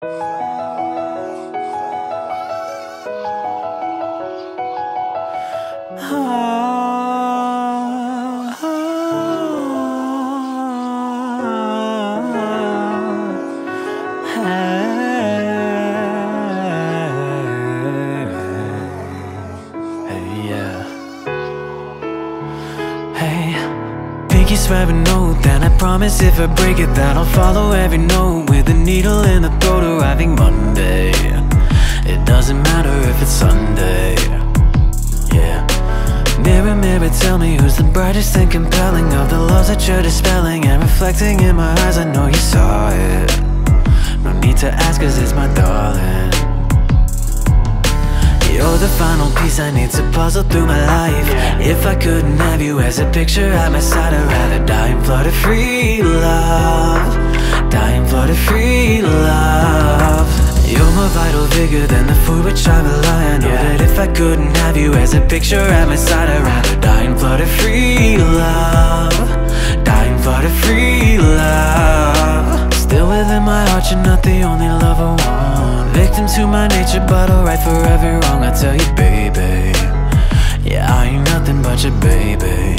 Pinky swear a note, then I promise if I break it that I'll follow every note with a needle in the throat, arriving Monday. It doesn't matter if it's Sunday. Yeah. Mirror, mirror, tell me who's the brightest and compelling of the loves that you're dispelling and reflecting in my eyes. I know you saw it. No need to ask, 'cause it's my darling. You're the final piece I need to puzzle through my life. If I couldn't have you as a picture at my side, I'd rather die and flood a free love. Die and flood a free love. You're more vital vigor than the food which I rely on. Know that if I couldn't have you as a picture at my side, I'd rather die and flood a free love. Die and flood a free love. Still within my heart, you're not the only love I want. Victim to my nature, but alright for every wrong. I tell you, baby, yeah, I ain't nothing but your baby.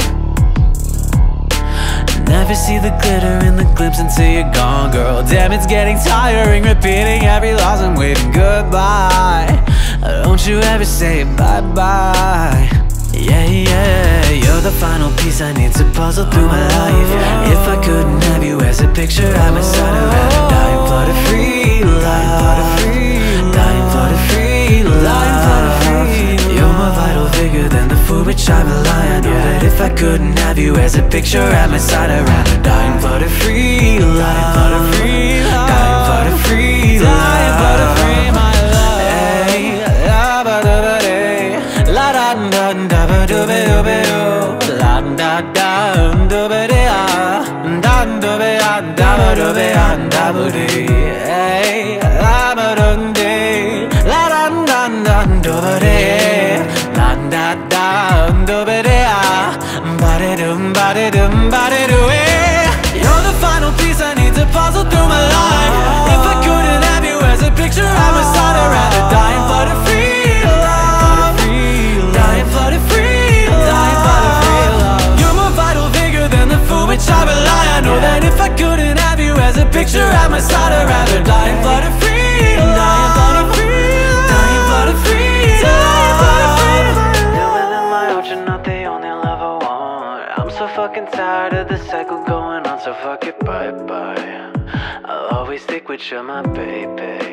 Never see the glitter in the glimpse until you're gone, girl. Damn, it's getting tiring, repeating every loss and waving goodbye. Don't you ever say bye-bye. Yeah, yeah, you're the final piece I need to puzzle through my life. If I couldn't have you as a picture at my side, I'd rather die and flood a free love. Die and flood a free love. You're more vital vigor than the food which I rely on. Know that if I couldn't have you as a picture at my side, I'd rather die and flood a free love. Die and flood a free love. Die and flood a free love. Die and flood a free my love. Hey, la ba da ba day, la da da da ba do be do be do, la da da do be de ah, da do be ah, da ba do be ah, da ba de. Hey, la ba do de, la da da da do be de, la da da do be de ah, ba de dum ba de dum ba de do. You're the final piece I need to puzzle through my life. If I couldn't have you as a picture at my side, I'd rather die and flood a free love. Die and flood a free love. You're more vital vigor than the food which I rely on. Know that if I couldn't have you as a picture at my side, I'd rather die and flood a free love. Die and flood a free love. Die and flood a free love. Still within my heart, you're not the only love I want. I'm so fucking tired of the cycle going on, so fuck it, bye-bye. I'll always stick with you, my baby.